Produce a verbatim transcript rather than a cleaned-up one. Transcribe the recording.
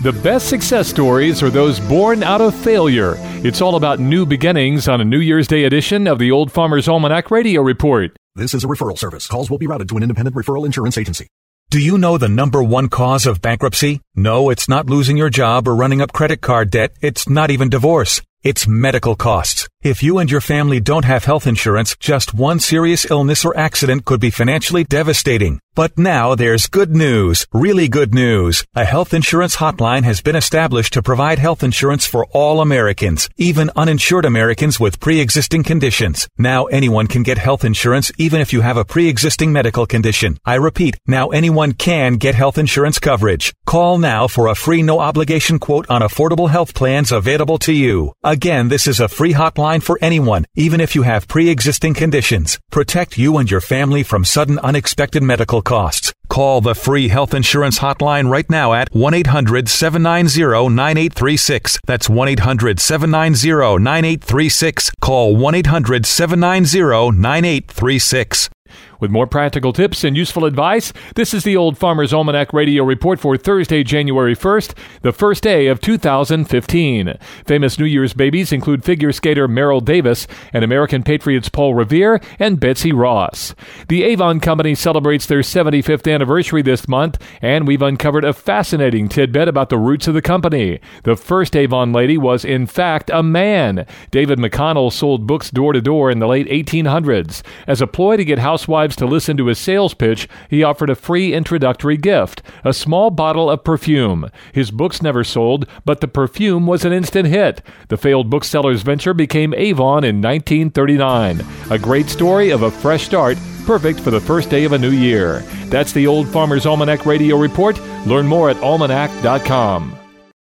The best success stories are those born out of failure. It's all about new beginnings on a New Year's Day edition of the Old Farmer's Almanac Radio Report. This is a referral service. Calls will be routed to an independent referral insurance agency. Do you know the number one cause of bankruptcy? No, it's not losing your job or running up credit card debt. It's not even divorce. It's medical costs. If you and your family don't have health insurance, just one serious illness or accident could be financially devastating. But now there's good news, really good news. A health insurance hotline has been established to provide health insurance for all Americans, even uninsured Americans with pre-existing conditions. Now anyone can get health insurance even if you have a pre-existing medical condition. I repeat, now anyone can get health insurance coverage. Call now for a free no-obligation quote on affordable health plans available to you. Again, this is a free hotline for anyone, even if you have pre-existing conditions. Protect you and your family from sudden unexpected medical costs. Call the free health insurance hotline right now at one eight hundred seven nine zero nine eight three six. That's one eight hundred seven nine zero nine eight three six. Call one eight hundred seven nine zero nine eight three six. With more practical tips and useful advice, this is the Old Farmer's Almanac Radio Report for Thursday, January first, the first day of two thousand fifteen. Famous New Year's babies include figure skater Merrill Davis and American Patriots Paul Revere and Betsy Ross. The Avon Company celebrates their seventy-fifth anniversary this month, and we've uncovered a fascinating tidbit about the roots of the company. The first Avon lady was, in fact, a man. David McConnell sold books door to door in the late eighteen hundreds. As a ploy to get housewives to listen to his sales pitch, he offered a free introductory gift, a small bottle of perfume. His books never sold, but the perfume was an instant hit. The failed bookseller's venture became Avon in nineteen thirty-nine. A great story of a fresh start, perfect for the first day of a new year. That's the Old Farmer's Almanac Radio Report. Learn more at almanac dot com.